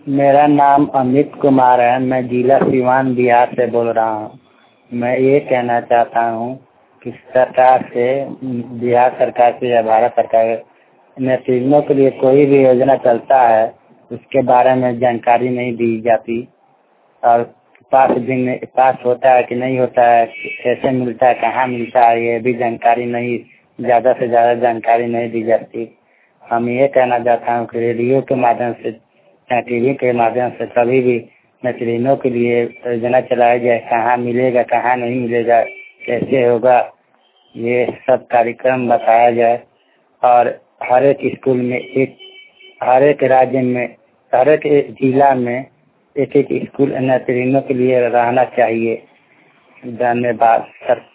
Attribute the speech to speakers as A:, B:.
A: मेरा नाम अमित कुमार है। मैं जिला सीवान बिहार से बोल रहा हूँ। मैं ये कहना चाहता हूँ कि सरकार से, बिहार सरकार से या भारत सरकार नेतृत्वों के लिए कोई भी योजना चलता है उसके बारे में जानकारी नहीं दी जाती और पास होता है कि नहीं होता है, कैसे मिलता है, कहाँ मिलता है, ये भी जानकारी नहीं, ज़्यादा से ज़्यादा जानकारी नहीं दी जाती। हम ये कहना चाहता हूँ कि रेडियो के माध्यम से या टीवी के माध्यम से कभी भी नेतृत्वों के लिए योजना चलाया जाए, कहाँ मिलेगा, कहाँ नहीं मिलेगा, कैसे होगा, ये सब कार्यक्रम बताया जाए और हर एक स्कूल में हर एक राज्य में, हर एक जिला में एक स्कूल नेतृत्वों के लिए रहना चाहिए। धन्यवाद सर।